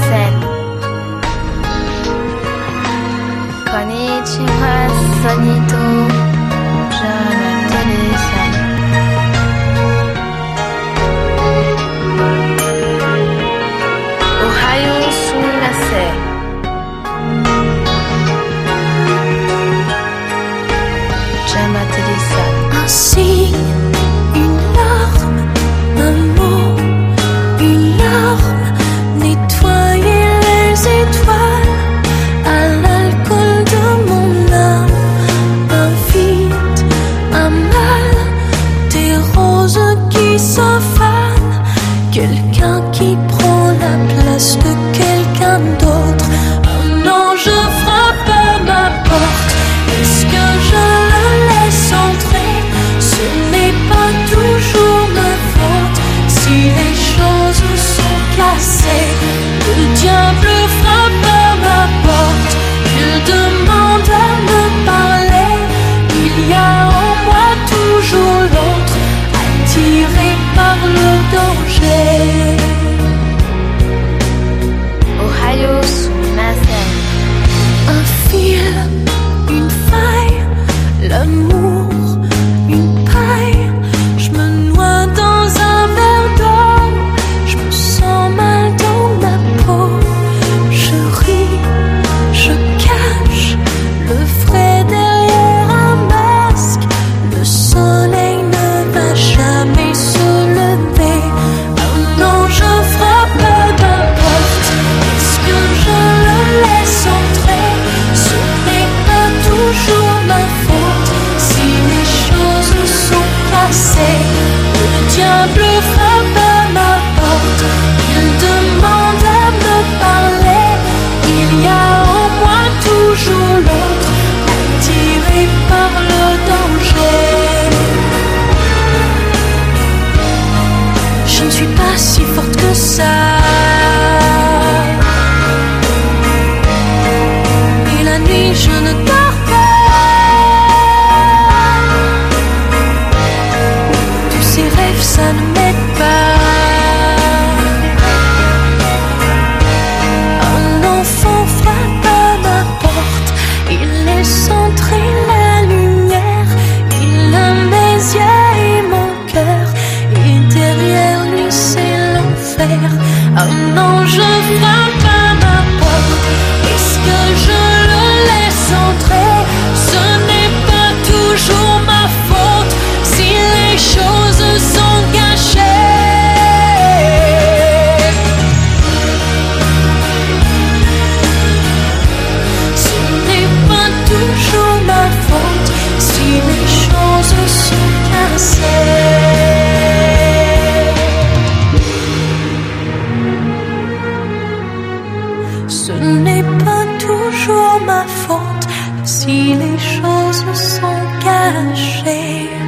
minasen. Konnichiwa, Sonito. Je me téléphone. Ohayo sumimasen. Je me téléphone. Un signe, une larme, un mot, une larme, nettoyer les étoiles à l'alcool de mon âme. Un vide, un mal, des roses qui se fanent, quelqu'un qui prend la place de quelqu'un d'autre. Un ange frappe à ma porte. Est-ce que je le laisse entrer? Ce n'est pas toujours ma faute si les choses sont cassées. Le diable frappe à ma porte. Il demande à me parler. Il y a en moi toujours l'autre, attiré par le danger. Ohayo sumimasen. Un fil, une faille, l'amour, une paille. Je me noie dans un verre d'eau. Je me sens mal dans ma peau. Je ris, je cache le vrai derrière un masque. Le soleil ne va jamais se lever. Un ange frappe à ma porte. Est-ce que je le laisse entrer? Ce n'est pas toujours ma faute si les choses sont cassées. Le diable frappe à ma porte. Il demande à me parler. Il y a en moi toujours l'autre, attiré par le danger. Je ne suis pas si forte que ça. Et la nuit je ne dors pas. Tous ces rêves ça ne m'aide pas. Un enfant frappe à ma porte. Il laisse entrer la lumière. Il a mes yeux et mon cœur. Et derrière lui c'est l'enfer. Un ange frappe à ma porte. Est-ce que je le laisse entrer? Ce n'est pas toujours ma faute si les choses sont gâchées. Ce n'est pas toujours ma faute si les choses sont cassées. Ce n'est pas toujours ma faute si les choses sont cachées.